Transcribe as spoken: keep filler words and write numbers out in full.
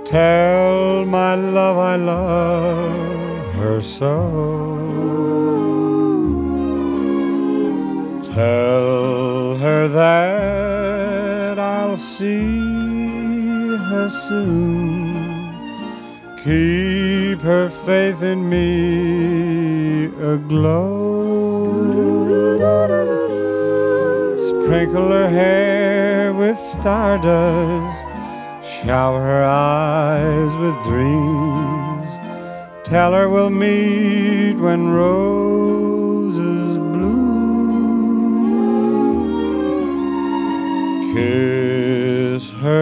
Tell my love I love her so. Tell her that I'll see her soon. Keep her faith in me aglow. Sprinkle her hair with stardust. Shower her eyes with dreams. Tell her we'll meet when roses bloom. Kiss her